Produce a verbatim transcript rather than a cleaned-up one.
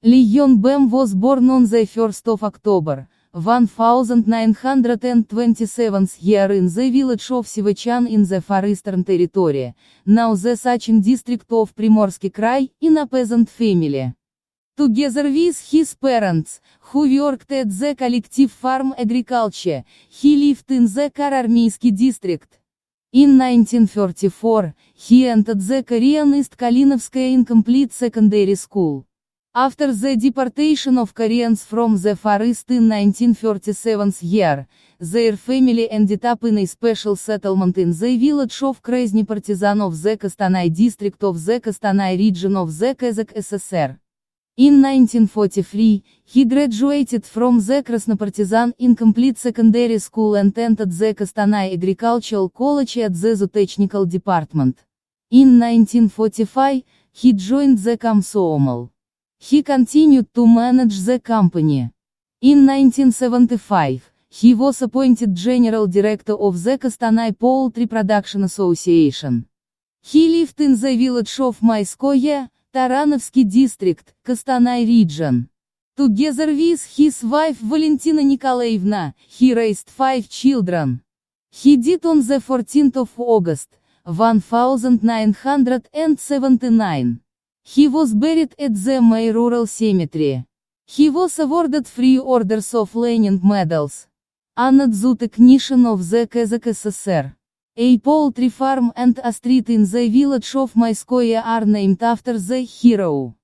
Lee Yeon-bam was born on the first of October, nineteen twenty-seventh year in the village of Sivachan in the Far Eastern Territory, now the Sachin district of Primorsky Krai, in a peasant family. Together with his parents, who worked at the collective farm agriculture, he lived in the Kararmysky district. In nineteen thirty-four, he entered the Korean East Kalinovskaya Incomplete Secondary School. After the deportation of Koreans from the Far East in nineteen thirty-seven year, their family ended up in a special settlement in the village of Krasny Partizan of the Kostanay district of the Kostanay region of the Kazakh S S R. In nineteen forty-three, he graduated from the Krasnopartizan Incomplete Secondary School and entered the Kostanay Agricultural College at the Zootechnical Department. In nineteen forty-five, he joined the Komsomol. He continued to manage the company. In nineteen seventy-five, he was appointed General Director of the Kostanay Poultry Production Association. He lived in the village of Mayskoye, Taranovsky district, Kostanay region. Together with his wife Valentina Nikolaevna, he raised five children. He died on the fourteenth of August, nineteen seventy-nine. He was buried at the May Rural Cemetery. He was awarded three Orders of Lenin medals. Honored the technician of the Kazakh S S R. A poultry farm and a street in the village of Mayskoye are named after the hero.